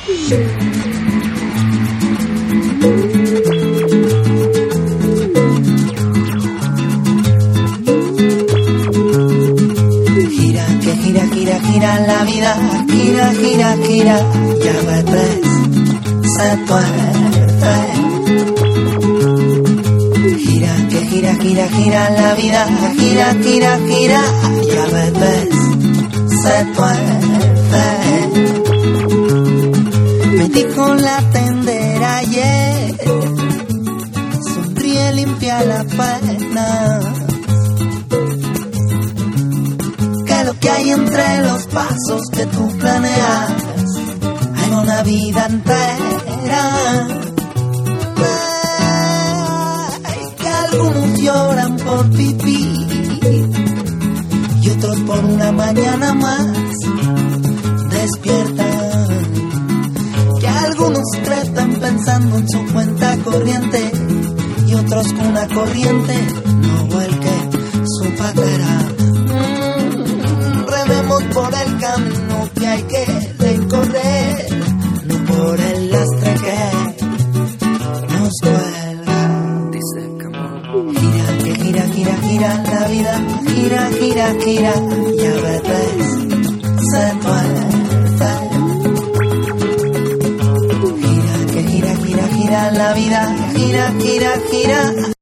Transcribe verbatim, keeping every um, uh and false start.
Gira, que gira, gira, gira la vida, gira, gira, gira, ya ves, se tuerce. Gira, que gira, gira, gira la vida, gira, gira, gira, ya ves, se tuerce. Me dijo la tendera ayer, sonríe, limpia la pena, que lo que hay entre los pasos que tú planeas en una vida entera. Ay, que algunos lloran por pipí y otros por una mañana más despiertan. Que algunos cretan pensando en su cuenta corriente y otros con una corriente no vuelque su patera. Mm, rememos por el camino que hay que recorrer, no por el lastre que nos cuelga. Dice, come on. Gira, que gira, gira, gira la vida, gira, gira, gira, ya ves, se tuerce. Gira, que gira, gira, gira la vida, gira, gira, gira.